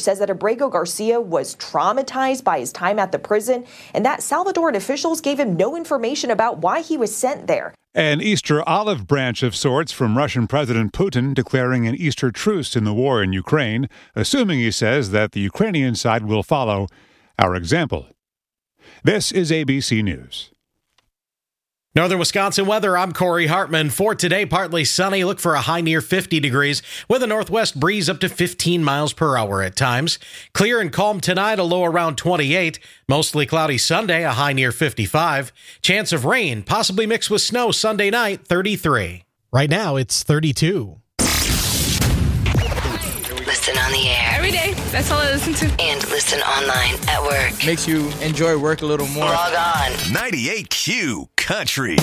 says that Abrego Garcia was traumatized by his time at the prison and that Salvadoran officials gave him no information about why he was sent there. An Easter olive branch of sorts from Russian President Putin declaring an Easter truce in the war in Ukraine, assuming, he says, that the Ukrainian side will follow our example. This is ABC News. Northern Wisconsin weather, I'm Corey Hartman. For today, partly sunny. Look for a high near 50 degrees with a northwest breeze up to 15 miles per hour at times. Clear and calm tonight, a low around 28. Mostly cloudy Sunday, a high near 55. Chance of rain, possibly mixed with snow Sunday night, 33. Right now, it's 32. Listen on the air. Every day. That's all I listen to. And listen online at work. Makes you enjoy work a little more. Log on. 98Q Country.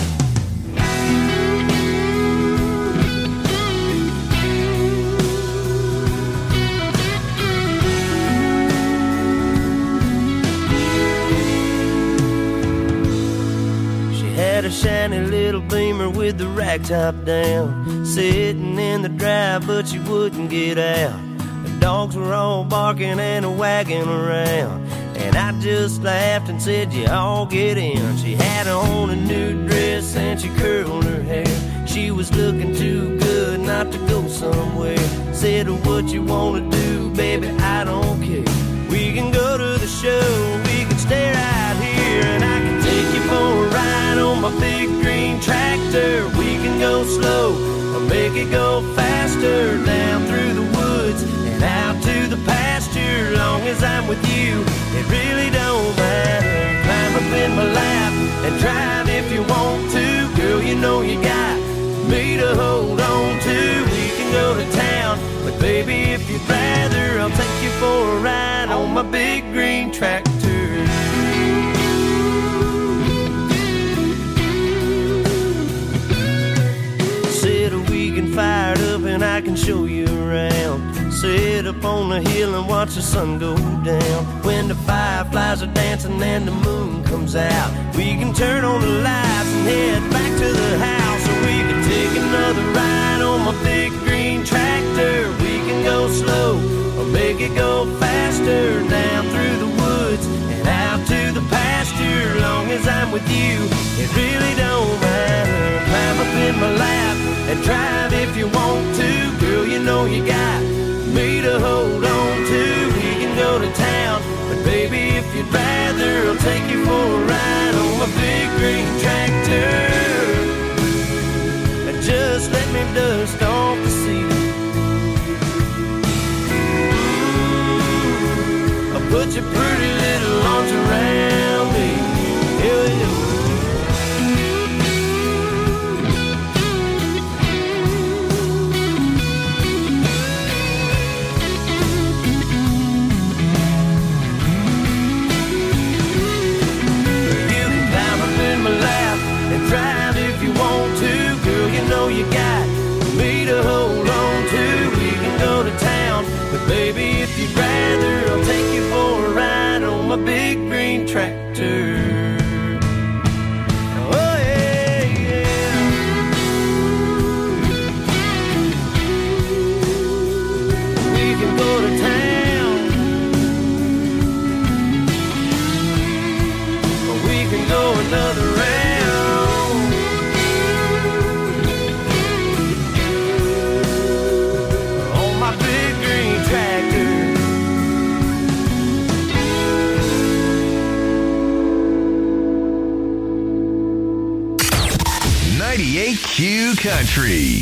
Had a shiny little Beamer with the rack top down, sitting in the drive, but she wouldn't get out. The dogs were all barking and wagging around, and I just laughed and said, you all get in. She had on a new dress and she curled her hair. She was looking too good not to go somewhere. Said, what you wanna do, baby, I don't care. We can go to the show, we can stay right here, and I can take you for a ride on my big green tractor. We can go slow or make it go faster, down through the woods and out to the pasture. Long as I'm with you, it really don't matter. Climb up in my lap and drive if you want to. Girl, you know you got me to hold on to. We can go to town, but baby, if you'd rather, I'll take you for a ride on my big green tractor. Sit a weekend fired up and I can show you around. Sit up on the hill and watch the sun go down. When the fireflies are dancing and the moon comes out, we can turn on the lights and head back to the house. Or we can take another ride on my big green tractor. We can go slow or make it go faster, down through the woods and out to the pasture. Long as I'm with you, it really don't matter. Climb up in my lap and drive if you want to. Girl, you know you got me to hold on to. We can go to town, but baby, if you'd rather, I'll take you for a ride on my big green tractor. Just let me dust off the seat. I'll put your pretty little arms around me. Yeah. Drive if you want to, girl, you know you got me to hold on to. We can go to town, but baby, if you'd rather, I'll take you for a ride on my big green tractor. Oh yeah, yeah. We can go to town, or we can go another round. Q Country.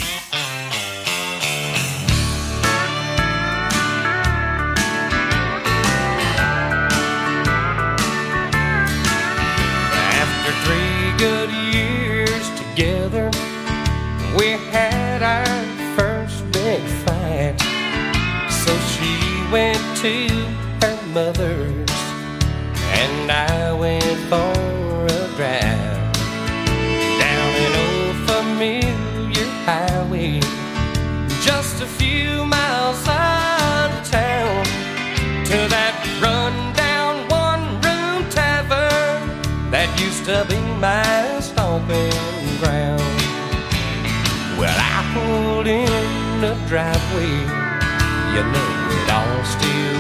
After 3 good years together, we had our first big fight. So she went to her mother's and I went for a drive. Familiar highway, just a few miles out of town, to that run-down one-room tavern that used to be my stomping ground. Well, I pulled in the driveway, you know it all still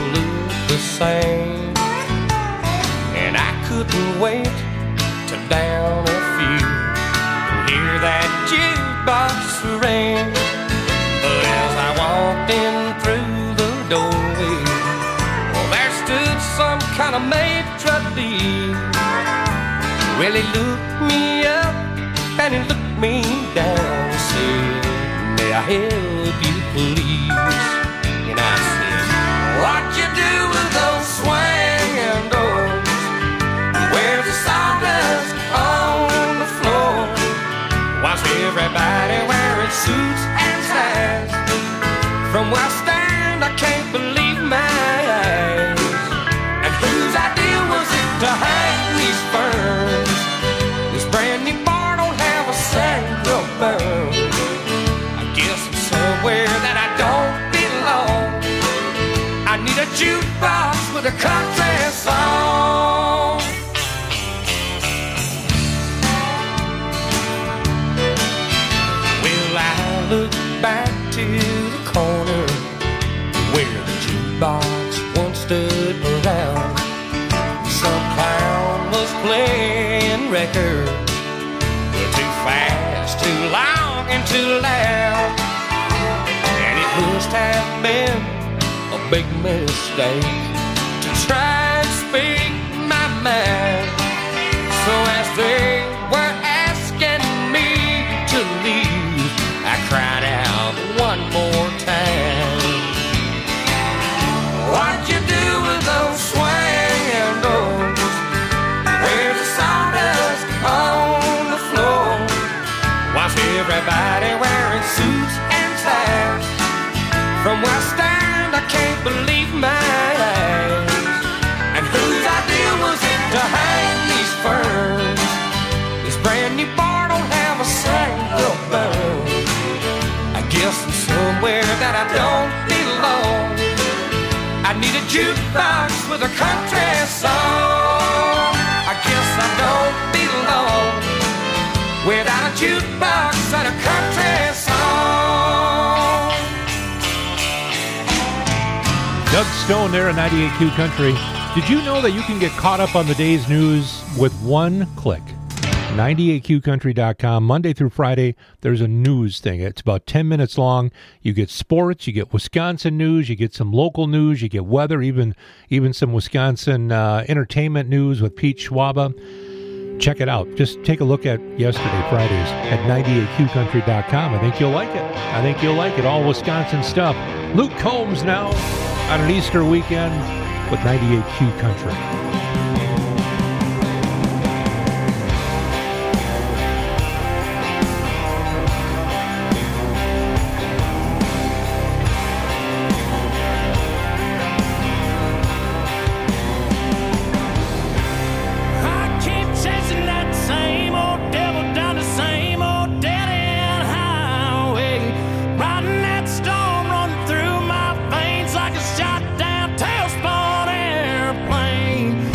sang. And I couldn't wait to down a few and hear that jukebox ring. But as I walked in through the doorway, well, there stood some kind of maitre d'. Well, he looked me up and he looked me down and said, "May I help you, please?" And I said, "What you do with those swinging doors? Where's the sawdust on the floor? Why's everybody wearing suits and ties? From where I stand, I can't believe my eyes. And whose idea was it to hang these ferns? This brand new bar don't have a single burn. I guess I'm somewhere that I don't belong. I need a jukebox with a country song." Well, I look back to the corner where the jukebox once stood around. Some clown was playing records, too fast, too long, and too loud. And it must have been a big mistake to try and speak my mind. So as they were asking me to leave, I cried out one more time, "What you do with those swinging doors? Where's the sawdust on the floor? Why's everybody wearing suits and ties? From where I stand, I can't believe my eyes. And whose idea was it to hang these ferns? This brand new bar don't have a single burn. I guess I'm somewhere that I don't belong. I need a jukebox with a country song. I guess I don't belong without a jukebox and a country song." Doug Stone there at 98Q Country. Did you know that you can get caught up on the day's news with one click? 98QCountry.com. Monday through Friday, there's a news thing. It's about 10 minutes long. You get sports, you get Wisconsin news, you get some local news, you get weather, even some Wisconsin entertainment news with Pete Schwaba. Check it out. Just take a look at yesterday, Fridays, at 98QCountry.com. I think you'll like it. I think you'll like it. All Wisconsin stuff. Luke Combs now on an Easter weekend with 98Q Country. Shot down tailspin airplane.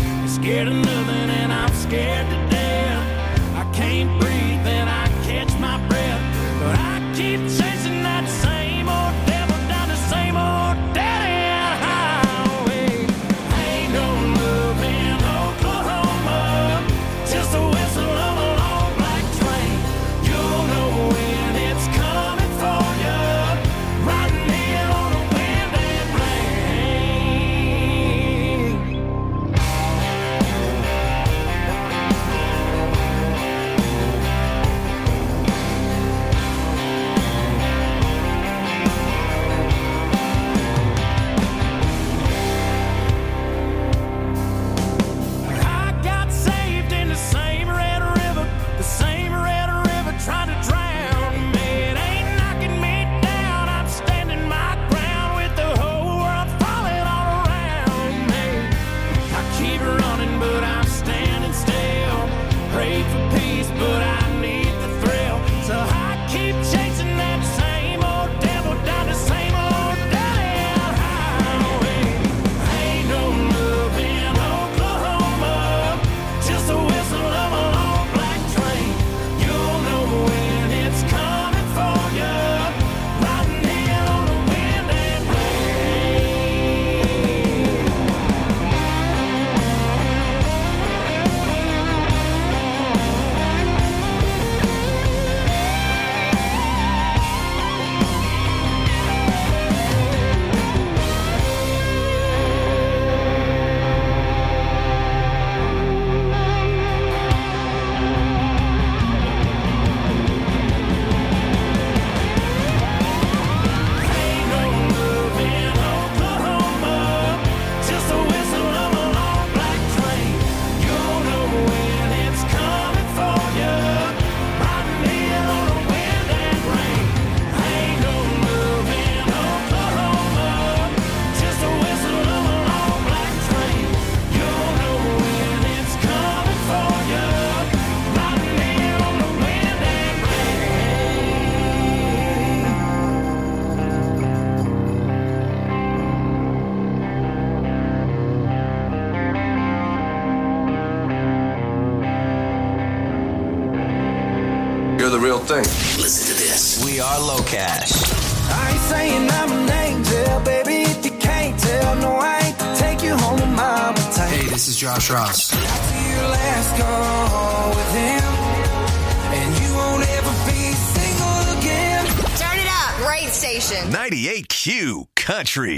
real thing. Listen to this. We are Low Cash. I ain't saying I'm an angel, baby, if you can't tell. No, I ain't take you home to mama tight. Hey, this is Josh Ross. After your last call with him, and you won't ever be single again. Turn it up. Great station. 98Q Country.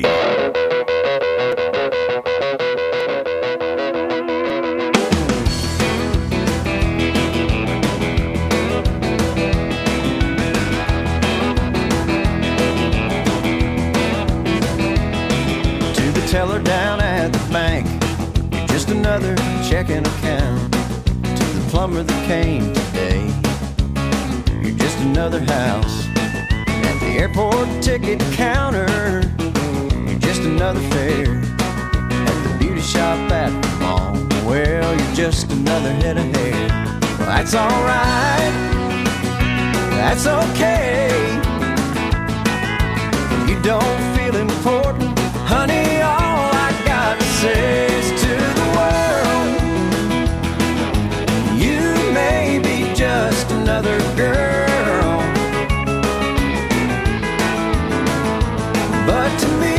Teller down at the bank, you're just another checking account. To the plumber that came today, you're just another house. At the airport ticket counter, you're just another fare. At the beauty shop at the mall, well, you're just another head of hair. Well, that's alright, that's okay. You don't feel important, honey, all I got to say is to the world, you may be just another girl, but to me,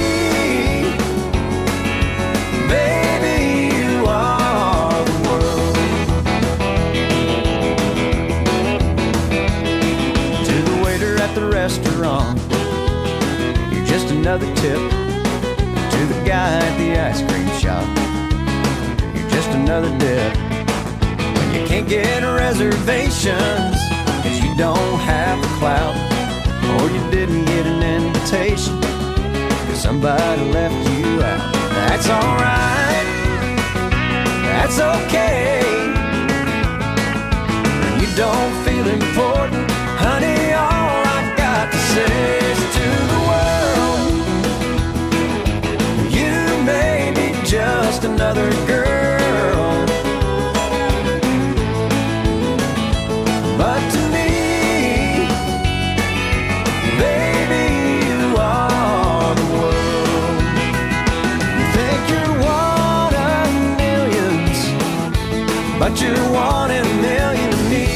baby, you are the world. To the waiter at the restaurant, you're just another tip. To the guy at the ice cream shop, you're just another dip. When you can't get reservations, cause you don't have the clout, or you didn't get an invitation, cause somebody left you out. That's alright, that's okay. When you don't feel important, honey, all I got to say is to the world, maybe just another girl, but to me, baby, you are the world. You think you're one of millions, but you're one in a million to me.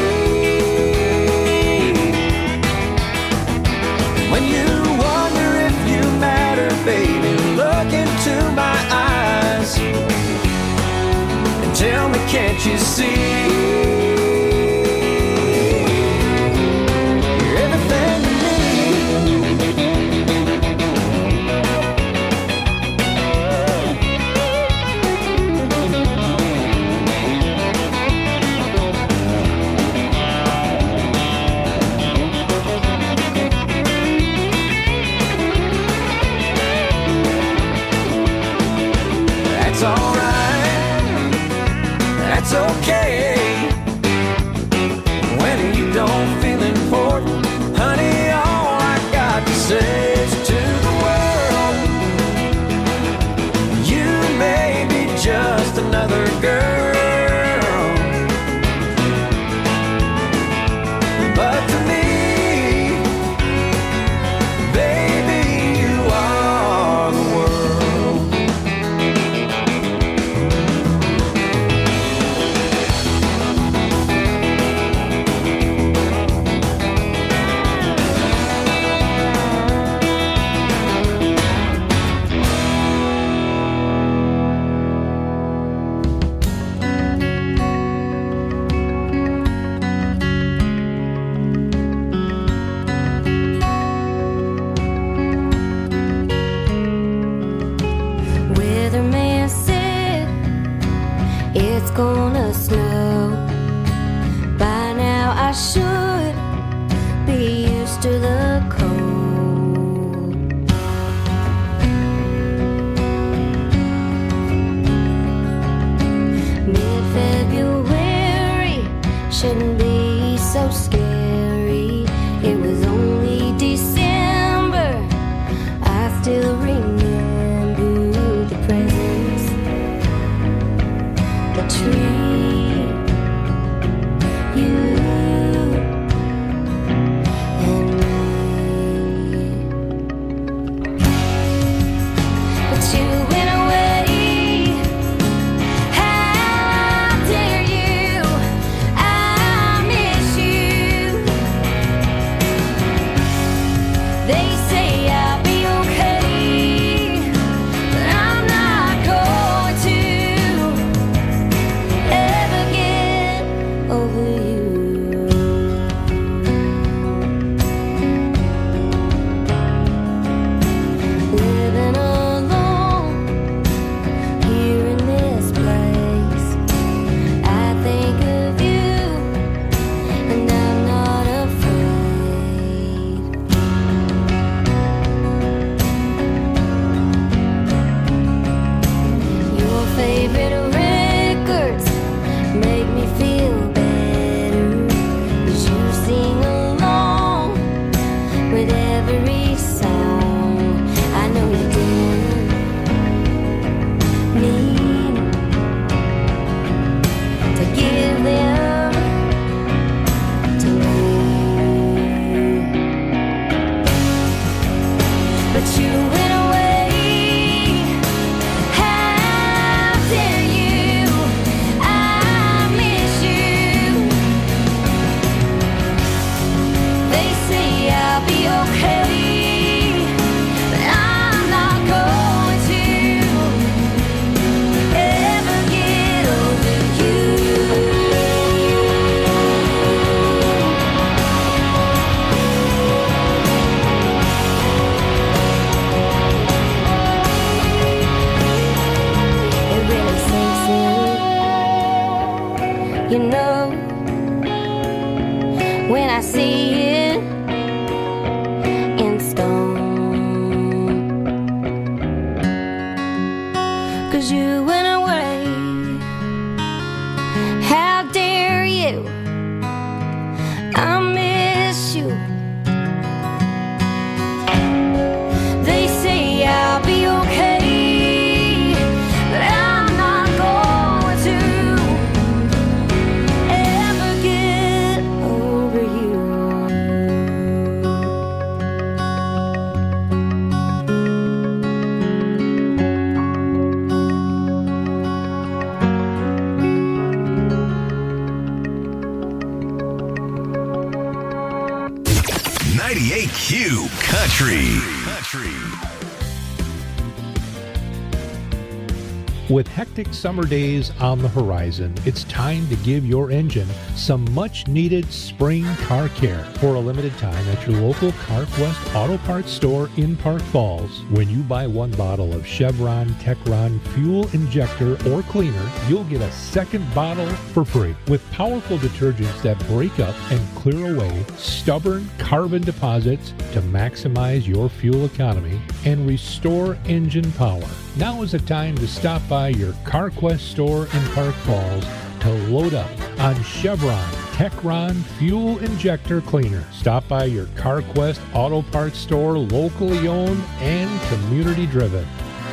When you wonder if you matter, baby, look into my eyes and tell me, can't you see? You're everything to me. That's alright, that's okay. When you don't feel important, honey, all I got to say is to the world, you may be just another girl, but to me, baby, you are the world. Weatherman said it's gonna snow. By now I should be used to the cold. Mid-February shouldn't be so scary. It was only December. I still remember the presents, the tree, you and me. But you went away. How dare you? I I see it in stone. 'Cause you went away. How dare you? I miss you. They say I'll be okay, but I'm not going to ever get over you. Q Country. With hectic summer days on the horizon, it's time to give your engine some much-needed spring car care. For a limited time at your local CarQuest Auto Parts store in Park Falls, when you buy one bottle of Chevron Techron fuel injector or cleaner, you'll get a second bottle for free. With powerful detergents that break up and clear away stubborn carbon deposits to maximize your fuel economy and restore engine power. Now is the time to stop by your CarQuest store in Park Falls to load up on Chevron Techron Fuel Injector Cleaner. Stop by your CarQuest Auto Parts store, locally owned and community driven.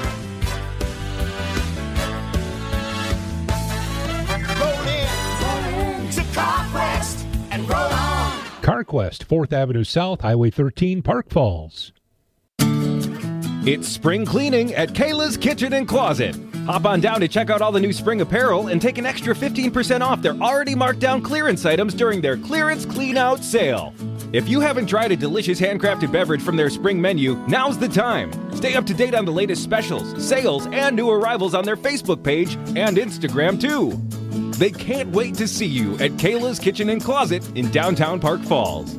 Roll in to CarQuest and roll on. CarQuest, 4th Avenue South, Highway 13, Park Falls. It's spring cleaning at Kayla's Kitchen and Closet. Hop on down to check out all the new spring apparel and take an extra 15% off their already marked down clearance items during their clearance clean out sale. If you haven't tried a delicious handcrafted beverage from their spring menu, now's the time. Stay up to date on the latest specials, sales, and new arrivals on their Facebook page and Instagram too. They can't wait to see you at Kayla's Kitchen and Closet in downtown Park Falls.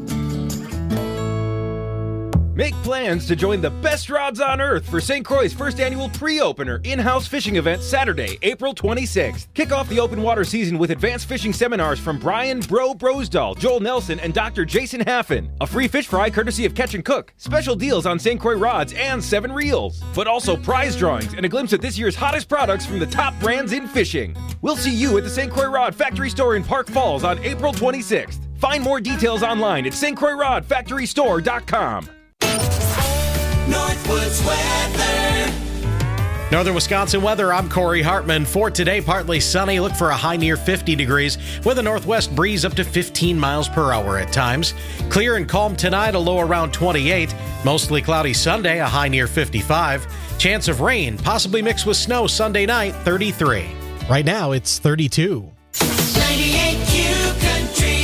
Make plans to join the best rods on earth for St. Croix's first annual pre-opener in-house fishing event Saturday, April 26th. Kick off the open water season with advanced fishing seminars from Brian Brosdahl, Joel Nelson, and Dr. Jason Haffen. A free fish fry courtesy of Catch and Cook. Special deals on St. Croix rods and 7 reels. But also prize drawings and a glimpse at this year's hottest products from the top brands in fishing. We'll see you at the St. Croix Rod Factory Store in Park Falls on April 26th. Find more details online at stcroixrodfactorystore.com. Northwoods weather. Northern Wisconsin weather, I'm Corey Hartman. For today, partly sunny. Look for a high near 50 degrees with a northwest breeze up to 15 miles per hour at times. Clear and calm tonight, a low around 28. Mostly cloudy Sunday, a high near 55. Chance of rain, possibly mixed with snow Sunday night, 33. Right now, it's 32. 98 Q Country.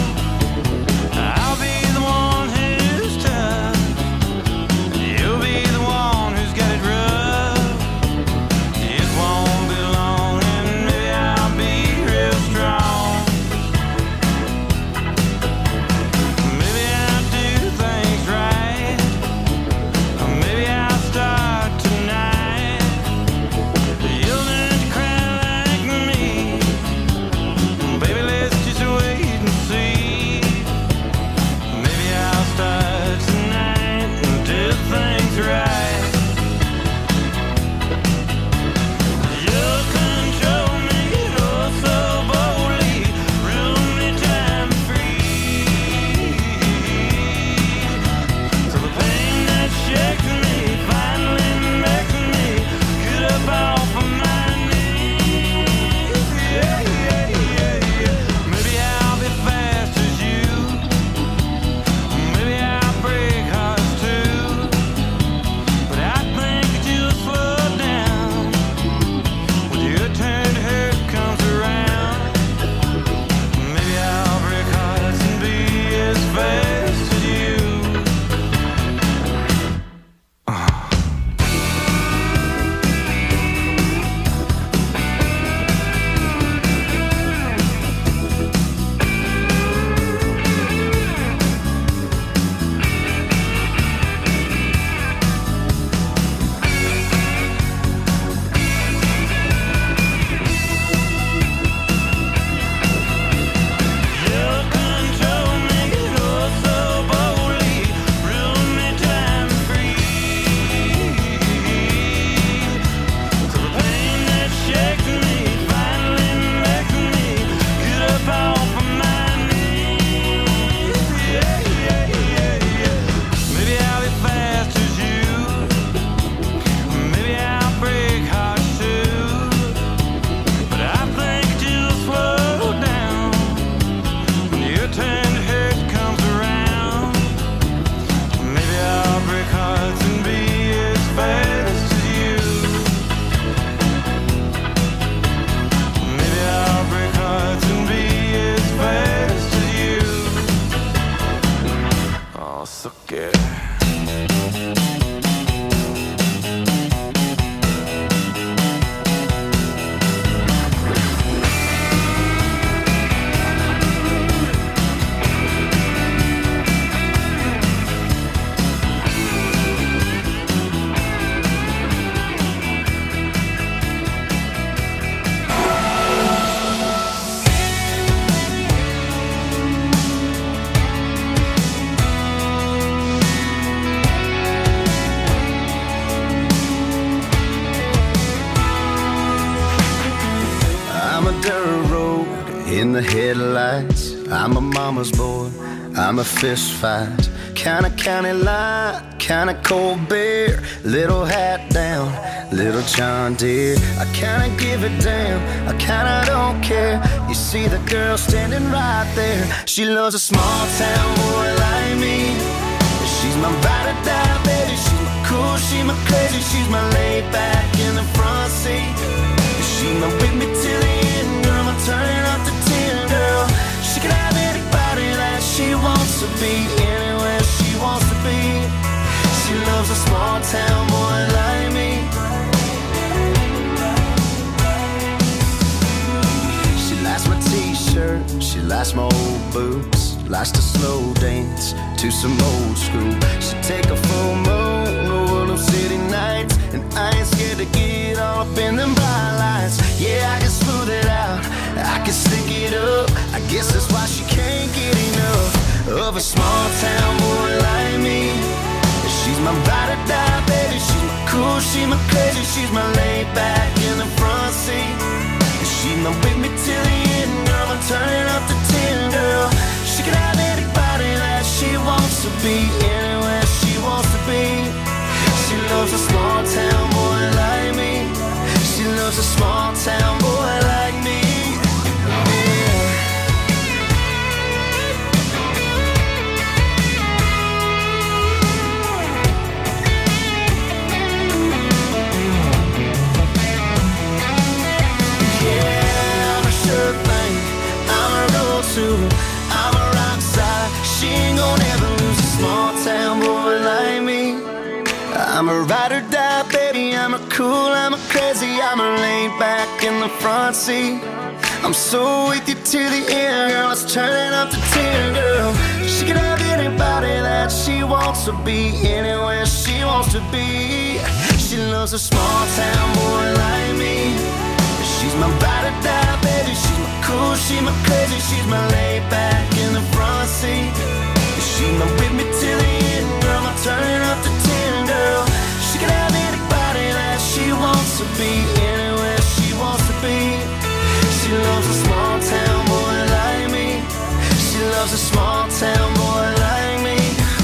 Be 어설게. In the headlights, I'm a mama's boy, I'm a fist fight, kinda county line, kinda cold beer, little hat down, little John Deere. I kinda give it down, I kinda don't care. You see the girl standing right there, she loves a small town boy like me. She's my ride or die, baby, she's my cool, she's my crazy, she's my laid back in the front seat. She's my with me till the end, girl, I'm turning up the 10, girl. She can have anybody that she wants to be, anywhere she wants to be. She loves a small town boy like me. She likes my t-shirt, she likes my old boots, likes to slow dance to some old school. She take a full moon over them city nights, and I ain't scared to get all up in them bright lights. Yeah, I can smooth it out, I can stick it up. I guess that's why she can't get enough of a small town boy like me. She's my ride or die, baby, she's my cool, she's my crazy, she's my laid back in the front seat. She's my with me till the end, girl, I'm turning up the 10, girl. She can have anybody that she wants to be, anywhere she wants to be. She loves a small town boy like me. She loves a small town boy like me. Yeah, I'm a sure thing, I'm a real too, I'm a rock star. She ain't gonna ever lose a small town boy like me. I'm a ride or die, baby, I'm a cool, I'm a crazy, I'm a laid back in the front seat. I'm so with you to the end, girl, it's turning up to 10, girl. She can have anybody that she wants to be, anywhere she wants to be. She loves a small town boy like me. She's my ride or die, baby, she's my cool, she's my crazy, she's my laid back in the front seat. She's my with me till the end, girl, I'm turning up to 10, girl. She can have anybody that she wants to be, anywhere she wants to be. She loves a small town boy like me. She loves a small town boy like me.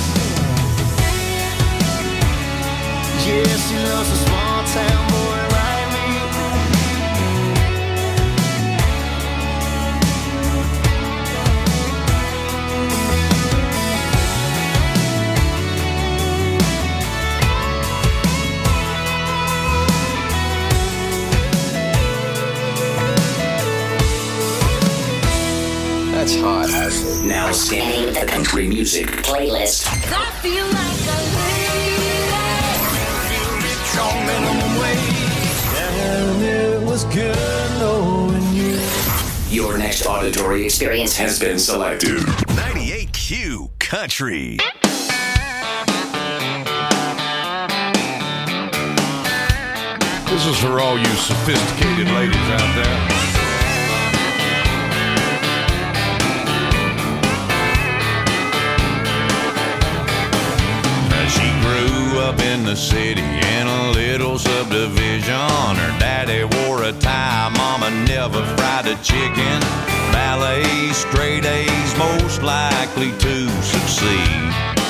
Yeah, she loves a small town boy like me. That's hot. Now scanning the country music playlist. I feel like a lady. On minimum wage, and it was good knowing you. Your next auditory experience has been selected. 98Q Country. This is for all you sophisticated ladies out there. She grew up in the city in a little subdivision. Her daddy wore a tie, mama never fried a chicken. Ballet, straight A's, most likely to succeed.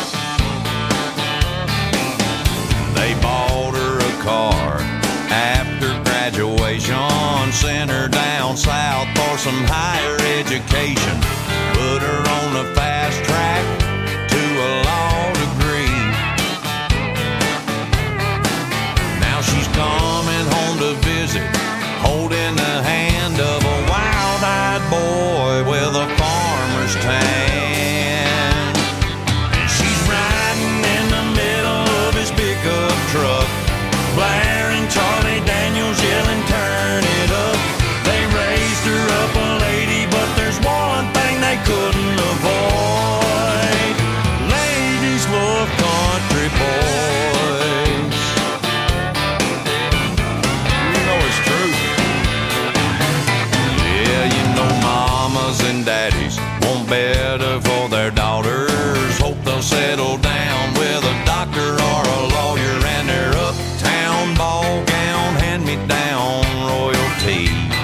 They bought her a car after graduation, sent her down south for some higher education, put her on a fast track to a law degree. Now she's coming home to visit, holding the hand of a wild-eyed boy with a farmer's tan. And she's riding they'll settle down with a doctor or a lawyer and their uptown ball gown, hand-me-down royalty.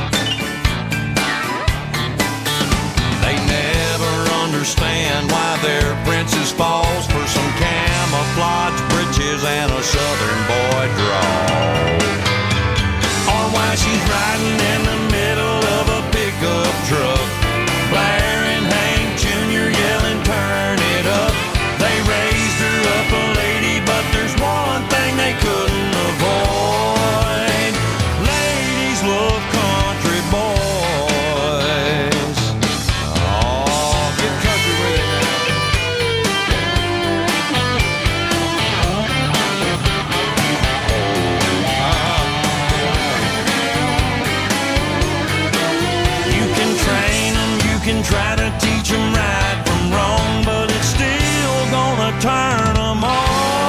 They never understand why their princess falls for some camouflage breeches and a southern boy drawl, or why she's riding in the middle of a pickup truck, blaring Hank Jr., yelling, turn it up. They raised her up a lady, but there's one thing they couldn't avoid. Ladies love country boys. Oh, get country with it now. You can train them, you can try to teach them right from wrong, but it's still gonna turn them on.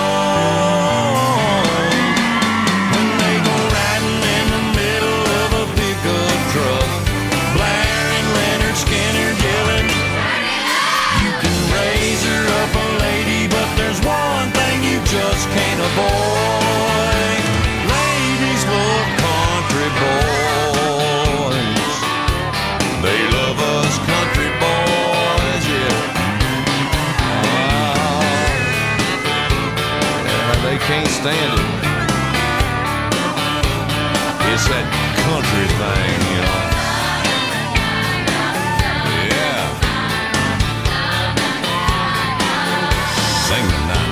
When they go riding in the middle of a pickup truck, blaring Leonard Skinner, yelling, you can raise her up a lady, but there's one thing you just can't avoid. Ladies love country boys. They love us country boys, yeah. They can't stand it. It's that country thing, you know. Yeah. Sing the night.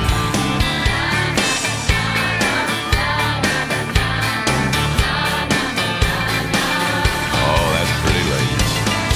Oh, that's pretty, ladies.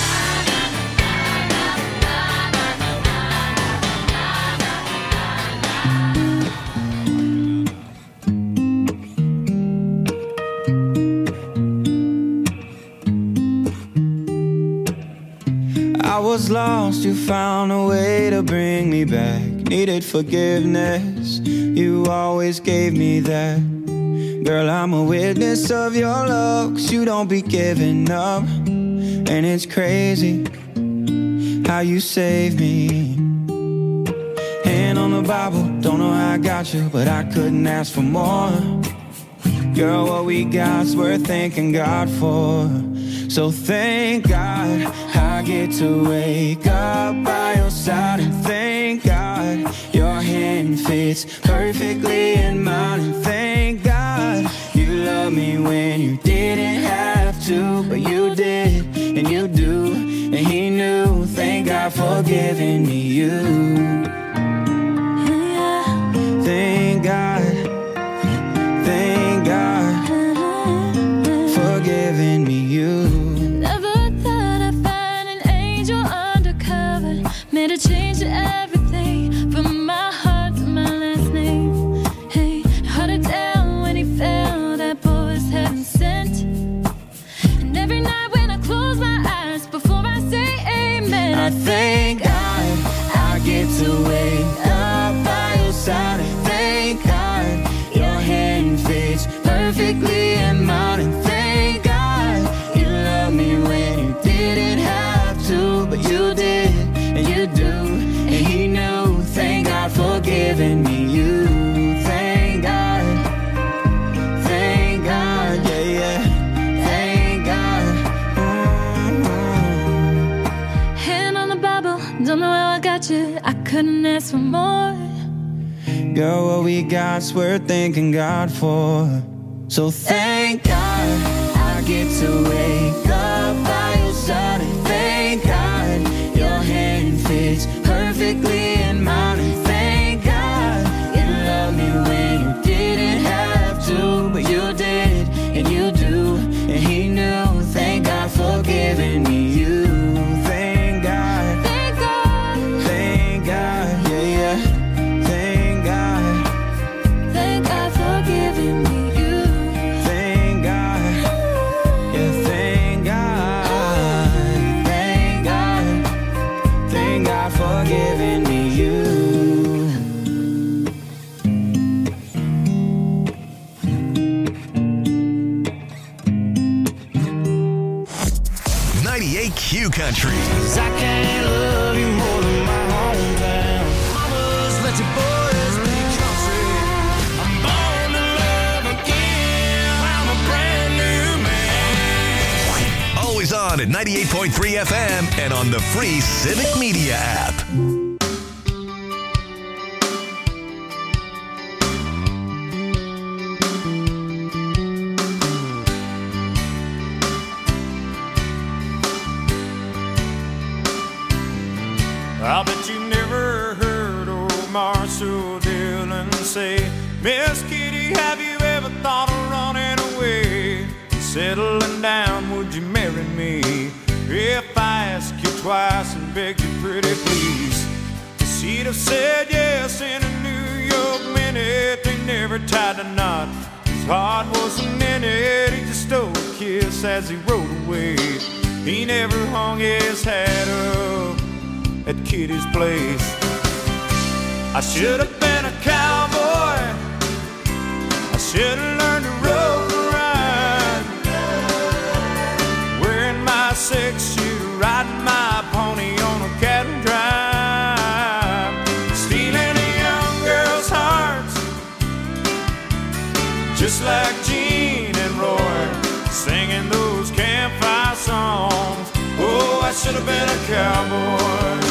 I was lost, you found a way to bring me back. Needed forgiveness, you always gave me that. Girl, I'm a witness of your love, 'cause you don't be giving up. And it's crazy how you saved me. Hand on the Bible, don't know how I got you, but I couldn't ask for more. Girl, what we got's worth thanking God for. So thank God I get to wake up by your side, and thank God your hand fits perfectly in mine, and thank God you love me when you didn't have to, but you did, and you do, and he knew. Thank God for giving me you. Thank God, thank God for giving me you. Never thought I'd find an angel undercover, made a change to everything, from my heart to my last name. Hey, held it down when he fell, that boy was heaven sent. And every night when I close my eyes, before I say amen, I thank God I get to wake up by your side, and thank God your hand fits perfectly in mine, and thank God you love me when you didn't have to, but you did, and you do, and he knew. Thank God for giving me you. Thank God, yeah, yeah. Thank God. hand on the Bible, don't know how I got you, I couldn't ask for more. Girl, what we got's worth thanking God for. So thank God I get to wake up by your side, and thank God your hand fits perfectly in mine, and thank God you love me when you didn't have to, but you did, and you do, and he knew. Thank God for giving me you. Thank God, thank God, yeah, yeah. Thank God, thank God for giving me you. Thank God, yeah, thank God, thank God, thank God for giving me you. 98Q Country. 'Cause I can't love you more than my hometown. Mama's found at 98.3 FM and on the free Civic Media app. I bet you never heard old Marshall Dillon say, Miss Kitty, have you ever thought of running away? Settling down, would you marry me? If I ask you twice and beg you pretty please. She'd have said yes in a New York minute. They never tied a knot, his heart wasn't in it. He just stole a kiss as he rode away. He never hung his hat up at Kitty's place. I should have been a cowboy, I should have learned to rope and ride, wearing my six-shooter, riding my pony on a cattle drive, stealing a young girl's hearts, just like Gene and Roy, singing those campfire songs. Oh, I should have been a cowboy.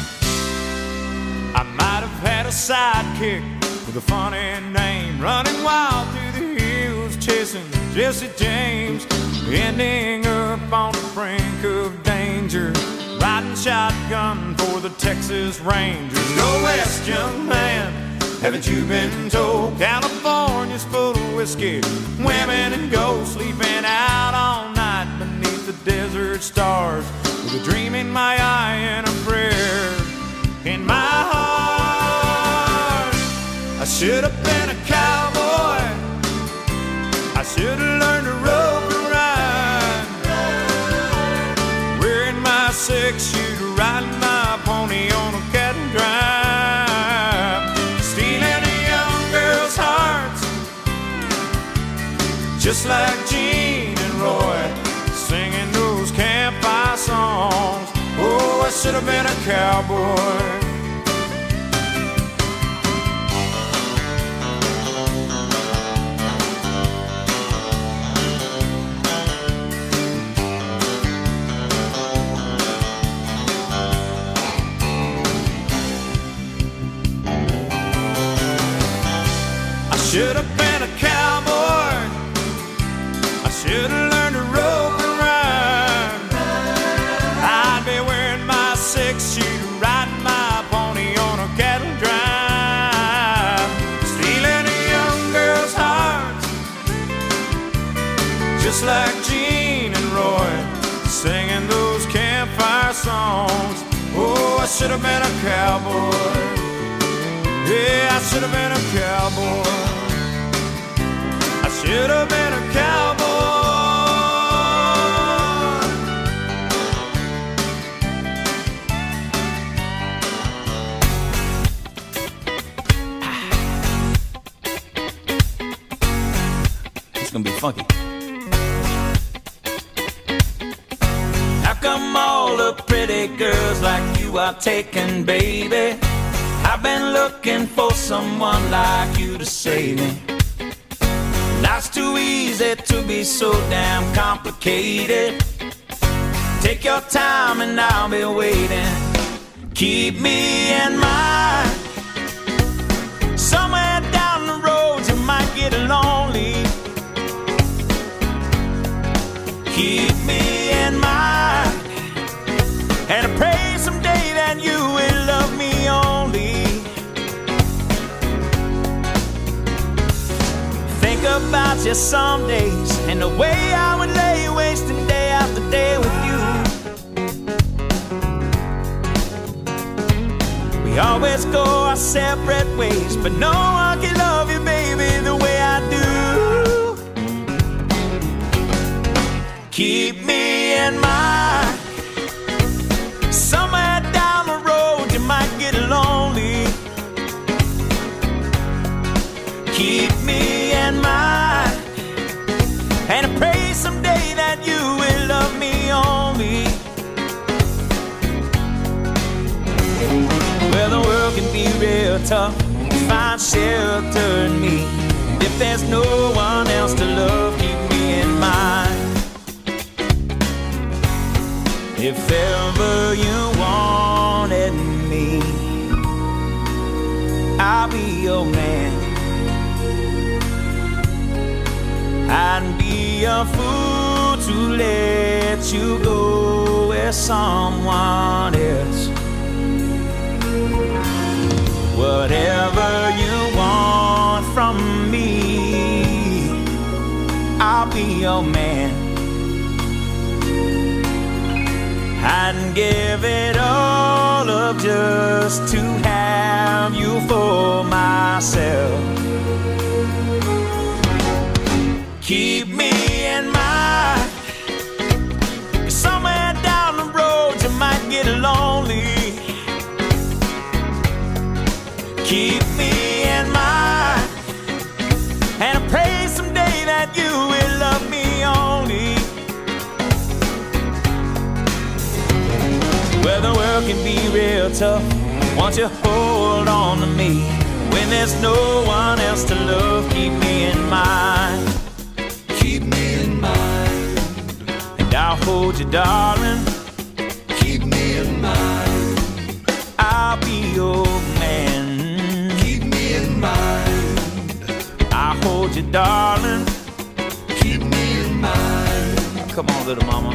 I might have had a sidekick with a funny name, running wild through the hills, chasing Jesse James, ending up on the brink of danger, riding shotgun for the Texas Rangers. Go west, young man, haven't you been told? California's full of whiskey, women and gold, sleeping out all night beneath the desert stars, with a dream in my eye and a prayer in my heart. I should have been a cowboy, I should have learned to rope and ride, wearing my six-shooter, riding my pony on a cattle drive, stealing a young girl's hearts, just like Gene and Roy, singing those campfire songs. Oh, I should have been a cowboy. I should have been a cowboy, I should have learned to rope and ride, I'd be wearing my six-shooter, riding my pony on a cattle drive, stealing a young girl's hearts, just like Gene and Roy, singing those campfire songs. Oh, I should have been a cowboy. Yeah, I should have been a cowboy. I should have been a cowboy. It's gonna be funky. How come all the pretty girls like you are taken, baby? I've been looking for someone like you to save me. Life's too easy to be so damn complicated. Take your time and I'll be waiting. Keep me in mind. Somewhere down the road you might get lonely. Keep me in mind. And I pray someday that you will love me only. Think about you some days and the way I would lay wasting day after day with you. We always go our separate ways, but no one can love you, baby, the way I do. Keep me in mind. Somewhere down the road you might get lonely. Keep me in mind. And I pray someday that you will love me only. Well, the world can be real tough. Find shelter in me. If there's no one else to love, keep me in mind. If ever you wanted me, I'll be your man. I'd be a fool to let you go with someone else. Whatever you want from me, I'll be your man. I'd give it all up just to have you for myself. Keep me in mind, 'cause somewhere down the road you might get lonely. Keep me in mind, and I pray someday that you will love me only. Well, the world can be real tough, won't you hold on to me? When there's no one else to love, keep me in mind. Keep me in mind, and I'll hold you, darling. Keep me in mind, I'll be your man. Keep me in mind, I'll hold you, darling. Keep me in mind. Come on, little mama.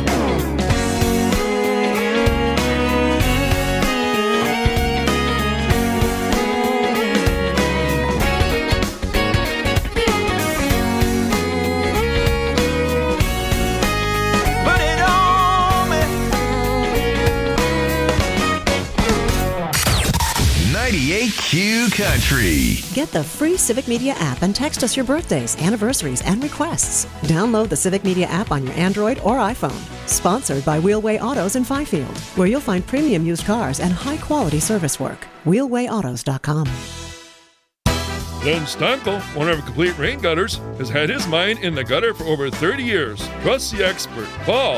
Q Country. Get the free Civic Media app and text us your birthdays, anniversaries, and requests. Download the Civic Media app on your Android or iPhone. Sponsored by Wheelway Autos in Fifield, where you'll find premium used cars and high-quality service work. WheelwayAutos.com. Glenn Stankel, owner of Complete Rain Gutters, has had his mind in the gutter for over 30 years. Trust the expert. Call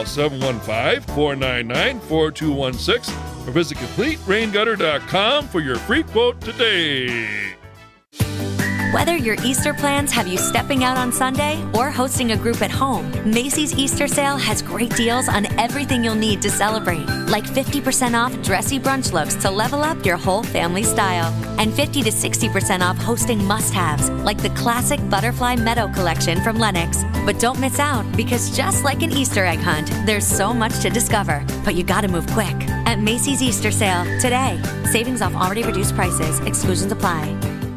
715-499-4216 or visit CompleteRainGutter.com for your free quote today. Whether your Easter plans have you stepping out on Sunday or hosting a group at home, Macy's Easter sale has great deals on everything you'll need to celebrate, like 50% off dressy brunch looks to level up your whole family style, and 50 to 60% off hosting must-haves, like the classic Butterfly Meadow collection from Lenox. But don't miss out, because just like an Easter egg hunt, there's so much to discover, but you gotta move quick. At Macy's Easter sale today. Savings off already reduced prices. Exclusions apply.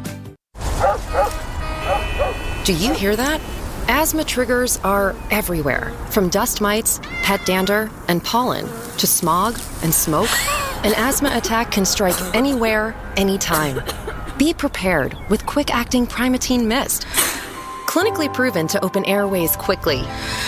Do you hear that? Asthma triggers are everywhere, from dust mites, pet dander, and pollen, to smog and smoke. An asthma attack can strike anywhere, anytime. Be prepared with quick-acting Primatene Mist. Clinically proven to open airways quickly.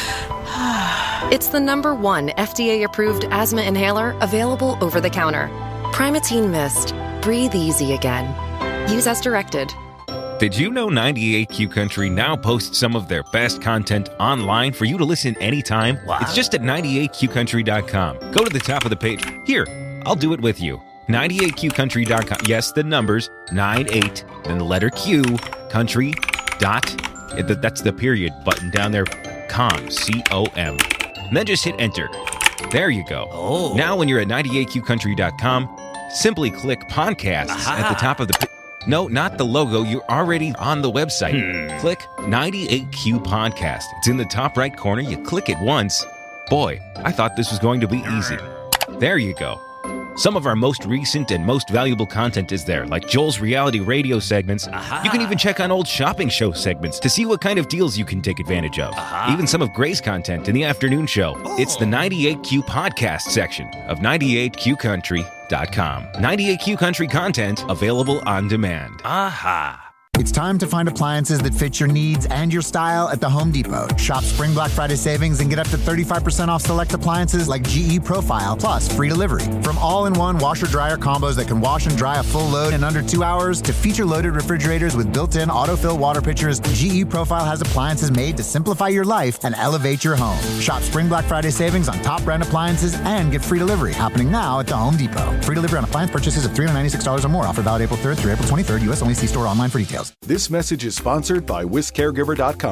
It's the #1 FDA-approved asthma inhaler available over the counter. Primatene Mist. Breathe easy again. Use as directed. Did you know 98Q Country now posts some of their best content online for you to listen anytime? Wow. It's just at 98QCountry.com. Go to the top of the page. Here, I'll do it with you. 98QCountry.com. Yes, the numbers, 98, then the letter Q, country, dot, that's the period button down there, com, C-O-M. And then just hit enter. There you go. Oh. Now when you're at 98QCountry.com, simply click podcasts at the top of the No, not the logo. You're already on the website. Click 98Q Podcast. It's in the top right corner. You click it once. Boy, I thought this was going to be easy. There you go. Some of our most recent and most valuable content is there, like Joel's reality radio segments. You can even check on old shopping show segments to see what kind of deals you can take advantage of. Even some of Gray's content in the afternoon show. It's the 98Q Podcast section of 98QCountry.com. 98Q Country content available on demand. It's time to find appliances that fit your needs and your style at the Home Depot. Shop Spring Black Friday savings and get up to 35% off select appliances like GE Profile, plus free delivery. From all-in-one washer-dryer combos that can wash and dry a full load in under 2 hours to feature-loaded refrigerators with built-in autofill water pitchers, GE Profile has appliances made to simplify your life and elevate your home. Shop Spring Black Friday savings on top brand appliances and get free delivery happening now at the Home Depot. Free delivery on appliance purchases of $396 or more. Offer valid April 3rd through April 23rd. U.S. only. See store online for details. This message is sponsored by WisCaregiver.com.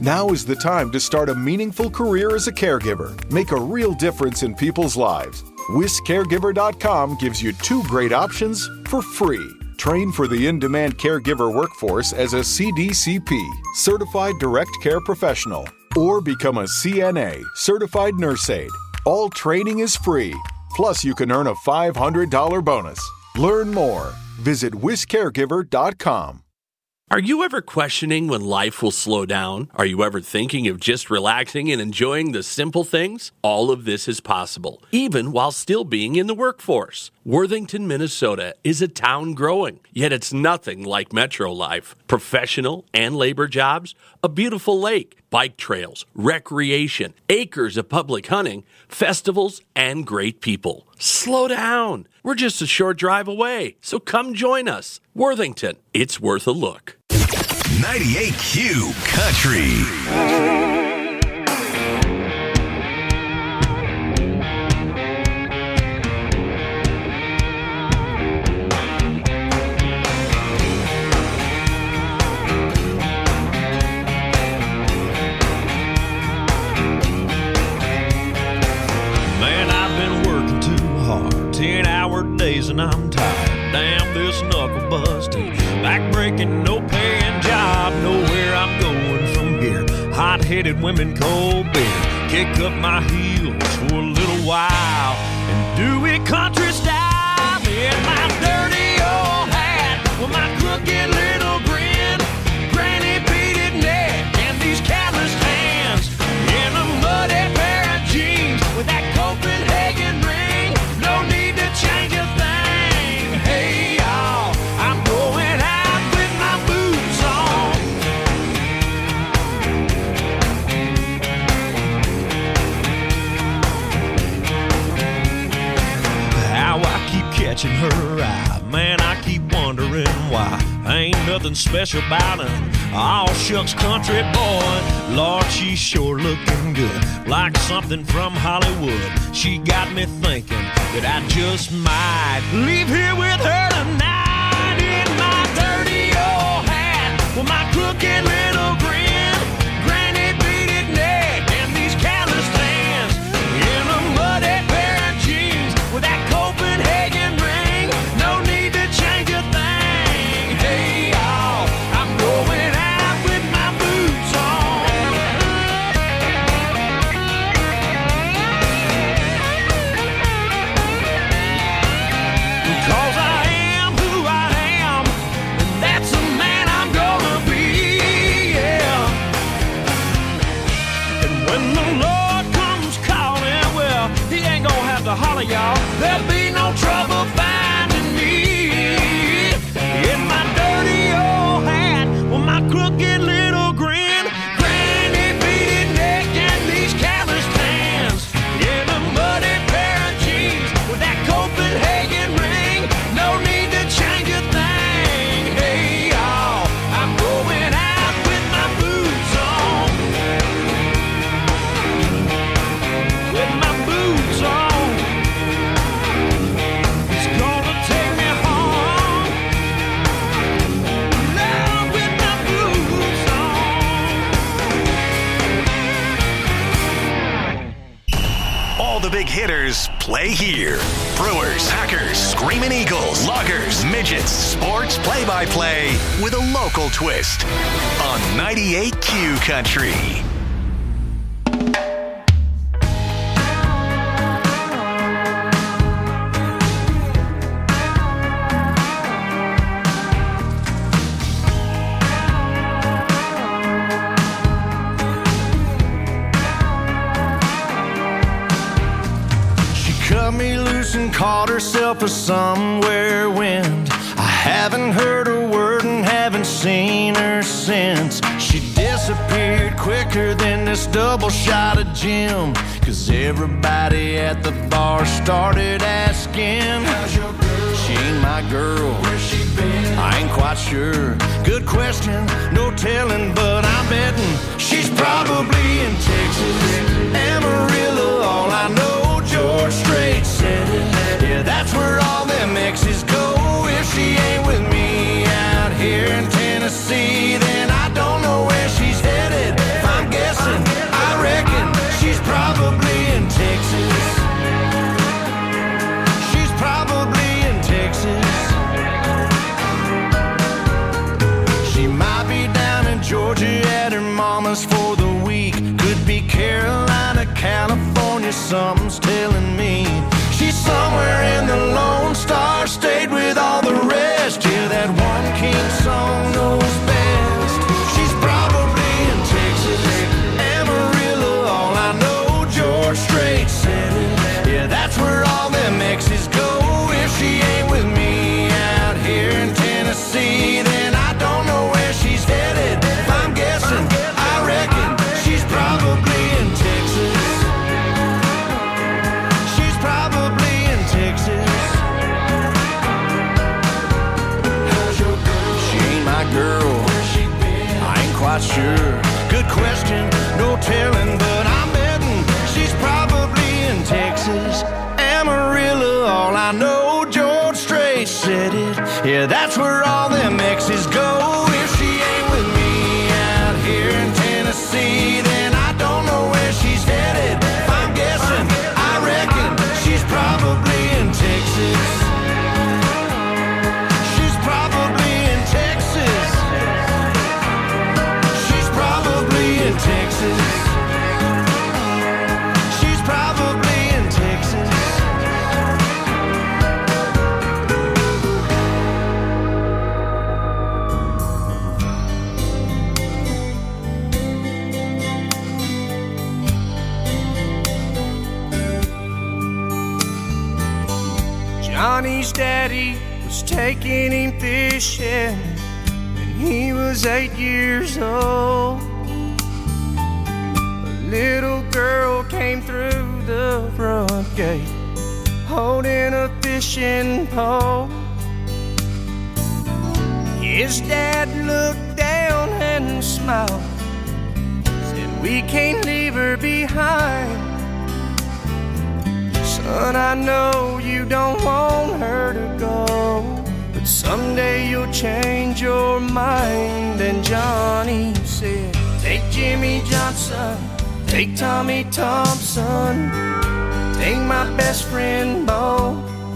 Now is the time to start a meaningful career as a caregiver. Make a real difference in people's lives. WISCaregiver.com gives you 2 great options for free. Train for the in-demand caregiver workforce as a CDCP, Certified Direct Care Professional, or become a CNA, Certified Nurse Aide. All training is free. Plus, you can earn a $500 bonus. Learn more. Visit WISCaregiver.com. Are you ever questioning when life will slow down? Are you ever thinking of just relaxing and enjoying the simple things? All of this is possible, even while still being in the workforce. Worthington, Minnesota is a town growing, yet it's nothing like metro life. Professional and labor jobs, a beautiful lake, bike trails, recreation, acres of public hunting, festivals, and great people. Slow down. We're just a short drive away, so come join us. Worthington, it's worth a look. 98Q Country. Days and I'm tired. Damn this knuckle busting, back breaking, no paying job. Know where I'm going from here. Hot-headed women, cold beer. Kick up my heels for a little while and do it country style. In my dirty old hat with my crooked little grin, granny beaded neck and these calloused hands, in a muddy pair of jeans with that Copenhagen ring. No need to change a thing. Hey y'all, I'm going out with my boots on. How I keep catching her eye, man, I keep wondering why. Ain't nothing special about him, all shucks country boy. Lord, she's sure looking good, like something from Hollywood. She got me thinking that I just might leave here with her tonight. In my dirty old hat with my crooked little grin, granny beaded neck and these calloused hands, in a muddy pair of jeans with that Copenhagen ring. No need to change a thing. Hey y'all, I'm going out with my boots on. Because I am who I am, and that's the man I'm gonna be, yeah. And when the Lord comes calling, well, he ain't gonna have to holler, y'all. There'll be no trouble finding me. In my dirty old hat with my crooked little grin, granny beaded neck and these calloused hands, in a muddy pair of jeans with that Copenhagen ring. No need to change a thing. Hey y'all, I'm going out with my boots on. With my boots on. It's gonna take me home. Now with my boots on. All the big hitters play here. Brewers, Packers, Screaming Eagles, Loggers, Midgets, sports play-by-play with a local twist on 98Q Country. She cut me loose and caught herself a somewhere wind. I haven't heard a word and haven't seen her since. She disappeared quicker than this double shot of gin. 'Cause everybody at the bar started asking, how's your girl? She ain't my girl. Where's she been? I ain't quite sure. Good question, no telling, but I'm betting she's probably in Texas, Amarillo. All I know, George Strait said it. Yeah, that's where all them exes go. If she ain't with me out here in Tennessee, then I don't know where she's headed. If I'm quite sure. Good question, no telling, but I'm betting she's probably in Texas. Amarillo, all I know, George Strait said it. Yeah, that's where all them exes go. If she ain't with me out here in Tennessee, then I don't know where she's headed. If I'm guessing, I reckon she's probably in Texas. She's probably in Texas. She's probably in Texas. She's probably in Texas. Johnny's daddy was taking him fishing when he was 8 years old. A little girl came through the front gate holding a fishing pole. His dad looked down and smiled, said, "We can't leave her behind. Son, I know you don't want her to go, but someday you'll change your mind." And Johnny said, "Take Jimmy Johnson, take Tommy Thompson, take my best friend Bo,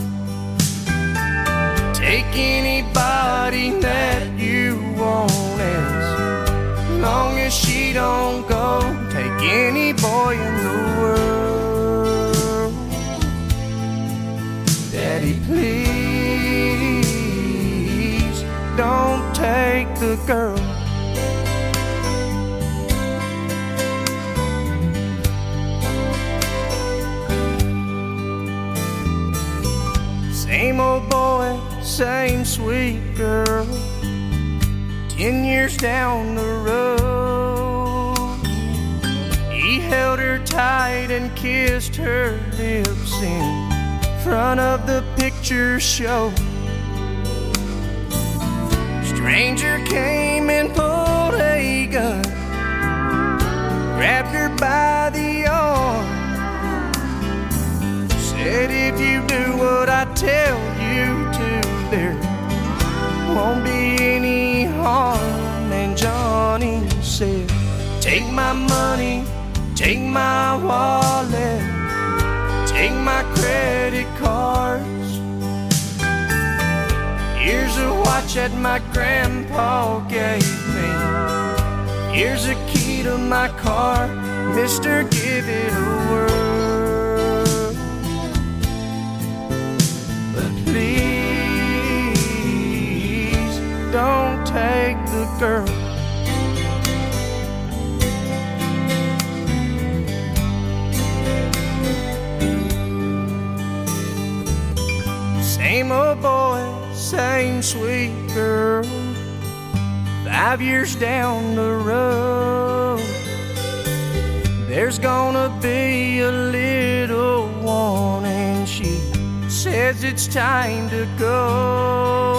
take anybody that you want, as long as she don't go. Take any boy in the world. Daddy, please don't take the girl." Same old boy, same sweet girl. 10 years down the road, he held her tight and kissed her lips in front of the picture show. Stranger came and pulled a gun, grabbed her by the arm, said, "If you do what I tell you to, there won't be any harm." And Johnny said, "Take my money, take my wallet, take my credit cards. Here's a watch that my grandpa gave me. Here's a key to my car. Mister, give it a whirl. But please don't take the girl." Same old boy, same sweet girl. 5 years down the road, there's gonna be a little one, and she says it's time to go.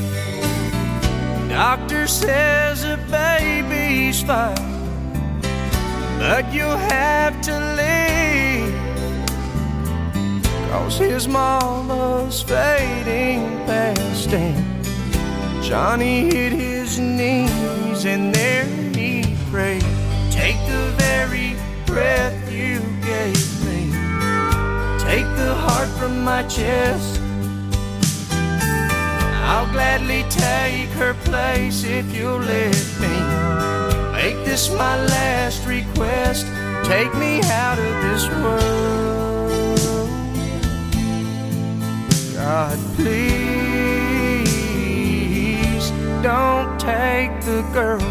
Doctor says the baby's fine, but you'll have to leave, 'cause his mama's fading fast. And Johnny hit his knees and there he prayed, "Take the very breath you gave me, take the heart from my chest. I'll gladly take her place if you'll let me. Make this my last request, take me out of this world. God, please don't take the girl."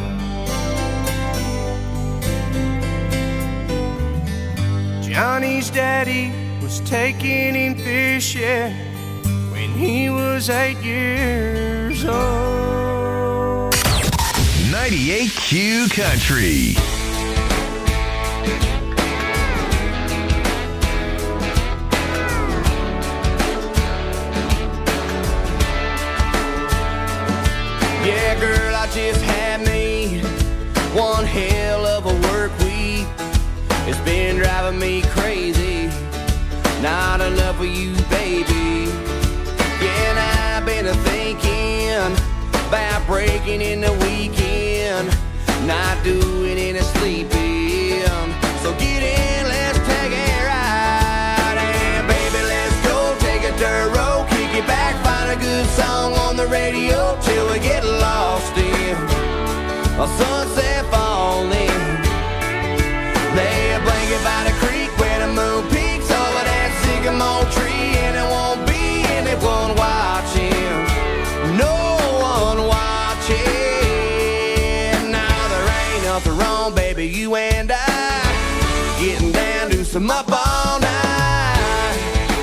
Johnny's daddy was taking him fishing when he was 8 years old. 98Q Country. Yeah, girl, I just had me one hell of a work week. It's been driving me crazy. Not enough of you, baby. Yeah, and I've been thinking about breaking in the weekend, not doing any sleeping. So get in, let's take a ride. And baby, let's go take a dirt road, kick it back, find a good song on the radio till we get lost in a sunset falling. Lay a blanket by the creek where the moon peaks over that sycamore tree, and it won't be anyone watching, no one watching. Now there ain't nothing wrong, baby, you and I getting down to some up all night.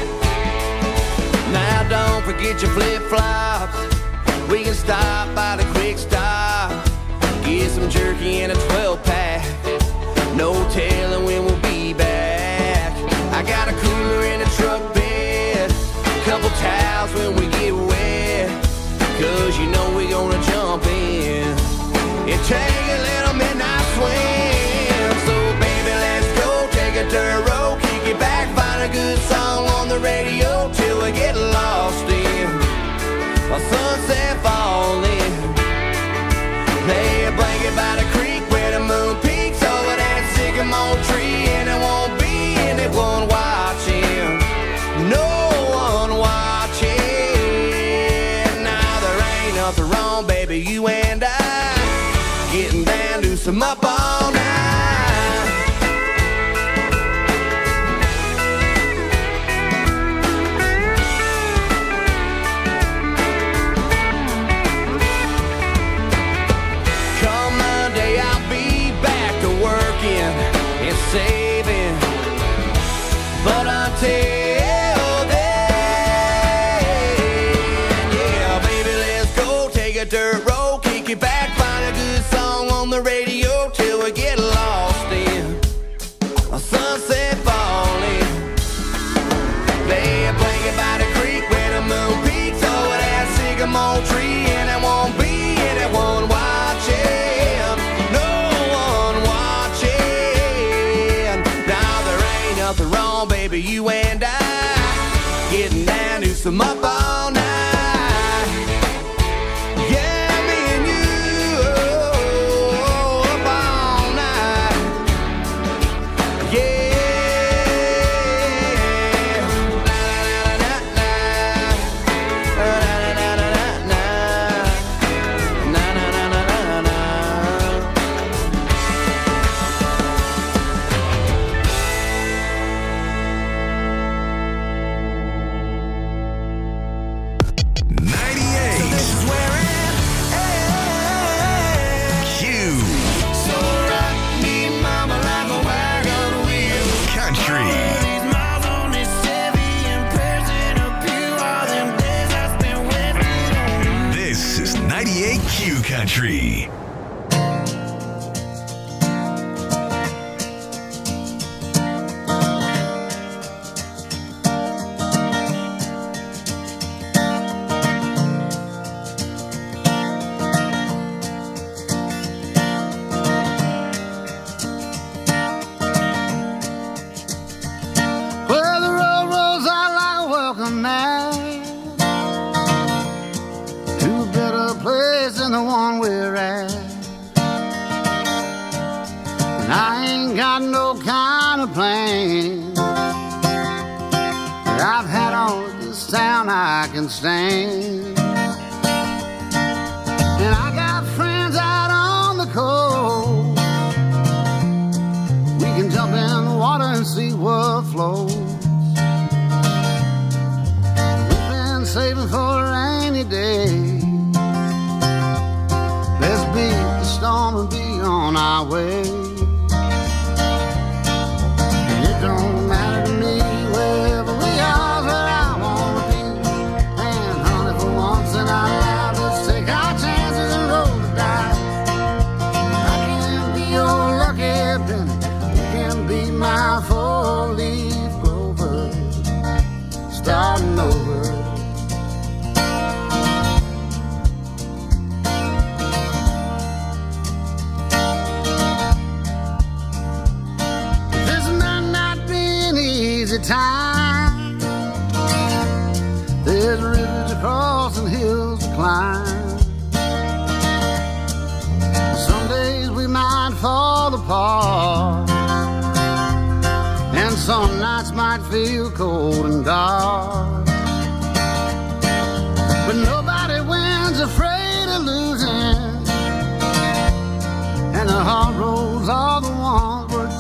Now don't forget your flip-flops. We can stop by the quick stop, get some jerky and a 12-pack. No telling when we'll be back. I got a cooler in the truck bed, couple towels when we get wet, 'cause you know we gonna jump in and take a little midnight swim. So baby, let's go take a dirt road, kick it back, find a good song on the radio till we get lost in a sunset falling. Lay a blanket by the creek where the moon peaks over that sycamore tree, and it won't be anyone watching, no one watching. Now there ain't nothing wrong, baby, you and I getting down to some up all night. Come Monday, I'll be back to working and saving, but until then, yeah, baby, let's go take a dirt road, kick it back, find a good song on the radio till we get lost in a sunset falling. Lay a blanket by the creek where the moon peaks over that sycamore tree, and it won't be anyone watching, no one watching. Now there ain't nothing wrong, baby, you and I getting down to some up all night. Yeah, me and you, up all night. Yeah. Country. Well, the road rolls out like a welcome mat to a better place than the one we're at. And I ain't got no kind of plan that I've had on this town I can stand. And I got friends out on the coast. We can jump in the water and see what flows. We've been saving for a rainy day. Let's beat the storm and be on our way. And it don't matter to me wherever we are, where I wanna be. And honey, for once in our lives, let's take our chances and roll the dice. I can be your lucky penny, you can be my four-leaf clover, starting over. time. There's rivers to cross and hills to climb. Some days we might fall apart, and some nights might feel cold and dark. But nobody wins afraid of losing, and the hard road's all